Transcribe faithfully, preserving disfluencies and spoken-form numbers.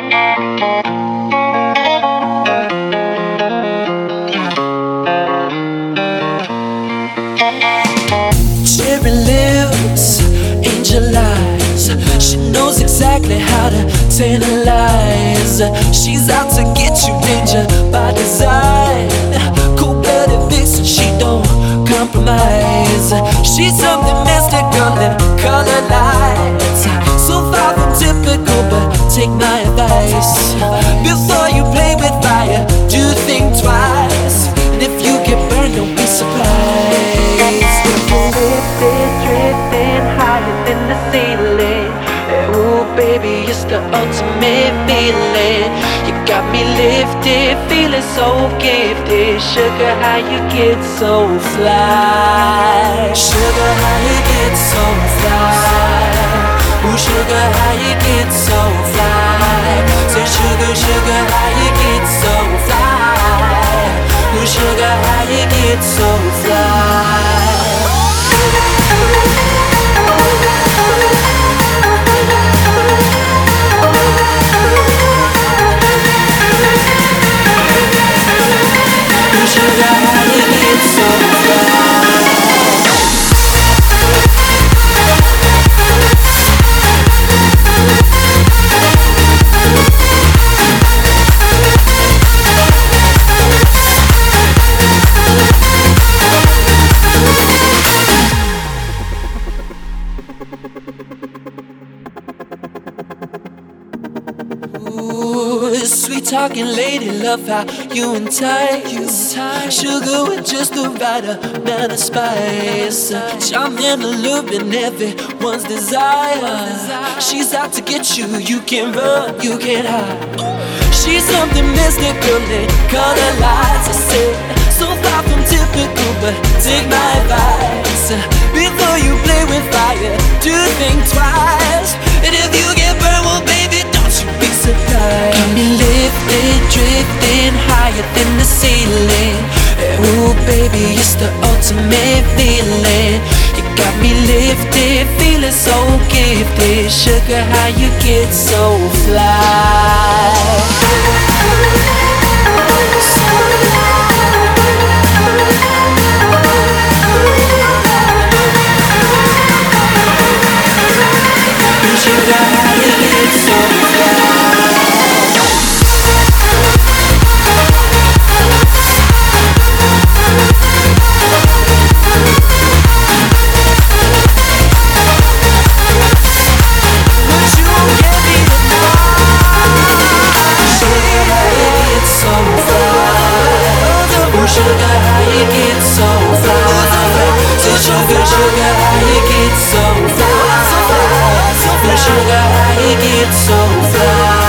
Cherry lips, angel eyes. She knows exactly how to tantalize. She's out to get you, danger by design. Cold-blooded vixen, she don't compromise. She's something mystical in color lights. So far from typical, but take my advice. Before you play with fire, do think twice. And if you get burned, don't be surprised. Lifted, drifting higher than the ceiling. Ooh, baby, it's the ultimate feeling. You got me lifted, feeling so gifted. Sugar, how you get so fly? Sugar, how you get so fly? Ooh, sugar, how you get so fly? Say, sugar, sugar, how you get so fly? Ooh, sugar, how you get so fly? Sugar, how you get so fly? Sweet talking lady, love how you entice. Sugar with just the right amount of spice. Charm and alluring everyone's desire. She's out to get you, you can't run, you can't hide. She's something mystical in color lights. I said, so far from typical, but take my advice. Before you play with fire, do think twice. And if you get burned, well baby, don't you be surprised. Got me lifted, drifting higher than the ceiling. Ooh baby, it's the ultimate feeling. You got me lifted, feeling so gifted. Sugar, how you get so fly? Sugar, how you get so fly? Would you give me the night? Sugar, how you get so fly? Oh, sugar, how you get so fly? Say, sugar, sugar, how you get so fly? Sugar, how you get so fly?